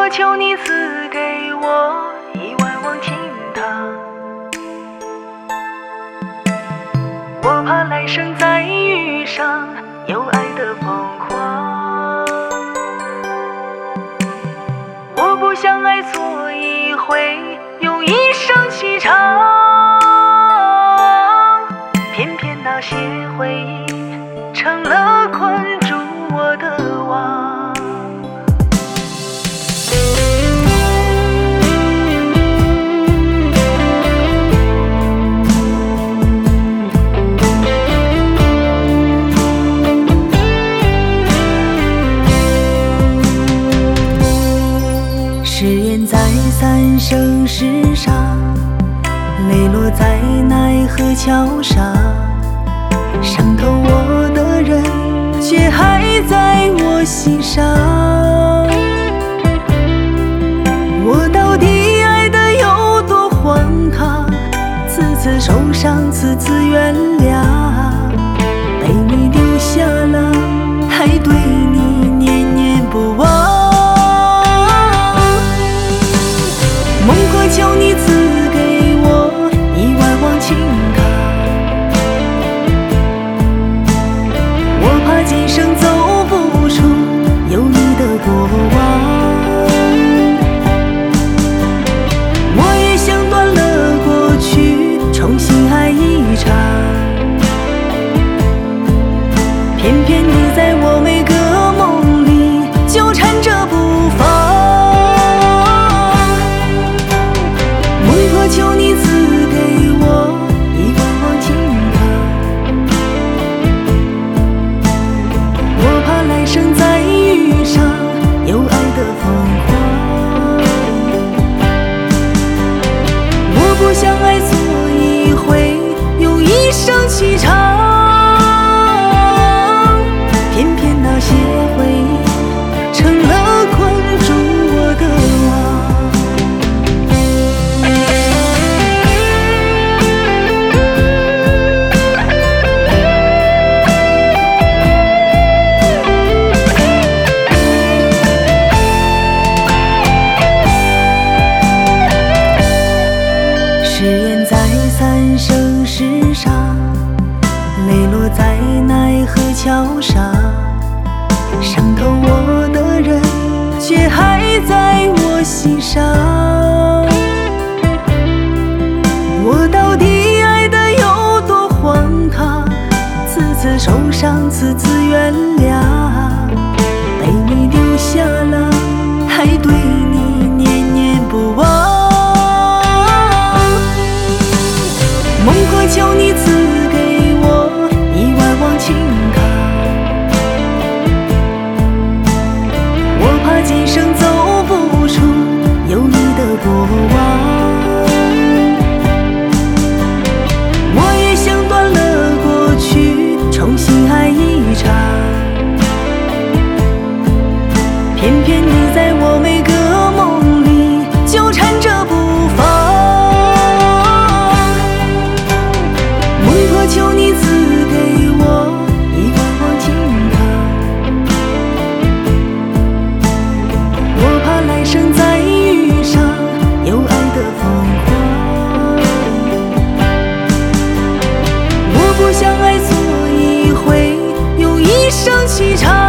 求你赐给我10000汪情汤，我怕来生再遇上有爱的疯狂。我不想爱错一回，用一生气长，偏偏那些回忆成了困住我的网。誓言在三生石上，泪落在奈何桥上，伤透我的人却还在我心上。我到底爱得有多荒唐，次次受伤，次次原谅，被你丢下了，还对你念念不忘。梦何求你赐给我10000汪情汤，我怕今生走不出有你的过往。我也想断了过去，重新爱一场，偏偏你在我每个梦里纠缠着不放。求你赐给我10000汪情汤，我怕来生再遇上有爱的疯狂。我不想爱错一回，用一生气长，偏偏那些回忆成了困住我的网。誓言在三生石上，泪落在奈何桥上，伤透我的人却还在我心上。我到底爱得有多荒唐，次次受伤，次次原谅，被你丢下了，还对你念念不忘。梦何求你赐给我10000汪情汤，我怕今生走不出有你的过往。我也想断了过去，重新爱一场，偏偏你在我每个梦里纠缠着不放。求你赐给我10000汪情汤，我怕来生再遇上有爱的疯狂。我不想爱错一回，用一生气长。